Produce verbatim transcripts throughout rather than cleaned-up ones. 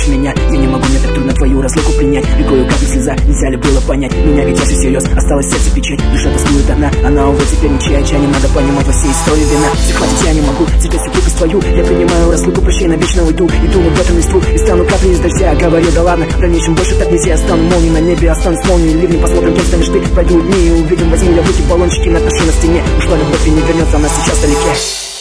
больше меня. Я не могу, мне так трудно твою разлуку принять. Рекою капли слеза, нельзя ли было понять? Меня ведь аж всерьез, осталось сердце печать. Душа тоскует одна, она, увы, теперь ничья. Не надо понимать во всей истории вина. Захватить я не могу, терпеть всю глупость твою. Я принимаю разлуку, прощай, навечно уйду. Иду в эту листву и стану каплей из дождя. Говорю, да ладно, в дальнейшем больше так нельзя. Стану молнией на небе, останусь молнией ливнем. Посмотрим, кем станешь ты, пройдут дни и увидим. Возьми я в руки баллончики, напишу на стене. Ушла любовь и не вернется, она сейчас вдалеке.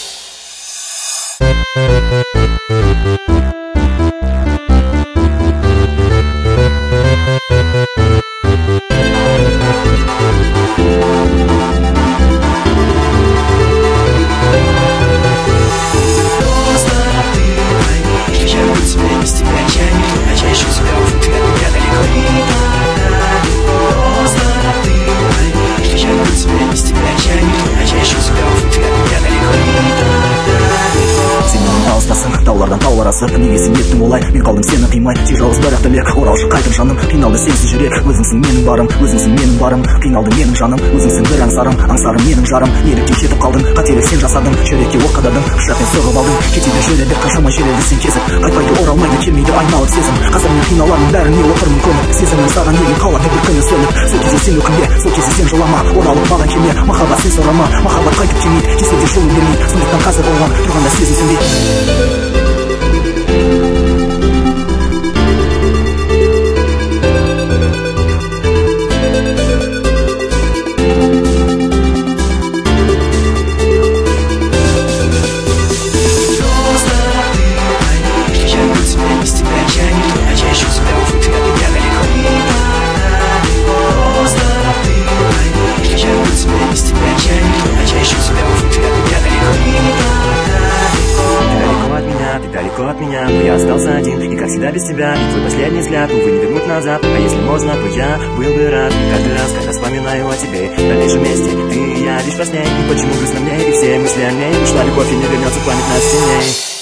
Таулардан таулар асып, негесі еттің олай. Мен қалдым сені қимай, тек жалғыз бірақ тілек. Оралшы қайтып жаным, қиналды сенсіз жүрек. Өзіңсің менің барым, өзіңсің менің барым. Қиналды менің жаным, өзіңсің бір аңсарым. Аңсарым менің жарым, неліктен кетіп қалдың? Қателік сен жасадың, жүрекке оқ қададың. Пышақпен соғып алдың, кетеді жүреді қашама жүреді сен кезіп. Қайтпайды оралмайды, келмейді айналып сезім. Қазір мен қиналармын, бәріне отырмын көңіл. Сезімнің саған елін қалады бір күні сөніп. Сол кезде сен өкінбе, сол кезде сен жылама. Оралып маған келме, махаббат сен сұрама. Махаббат қайтып келмейді, келсе де жолын бермейді. Сондықтан қазір оған тұрғанда сезім сөнбейді. Далеко от меня, но я остался один. И как всегда без тебя, и твой последний взгляд, увы, не вернуть назад. А если можно, то я был бы рад. И каждый раз, когда вспоминаю о тебе, в дальнейшем месте ты и я лишь во сне. И почему грустно мне, и все мысли о ней. Ушла любовь и не вернется память нас сильней.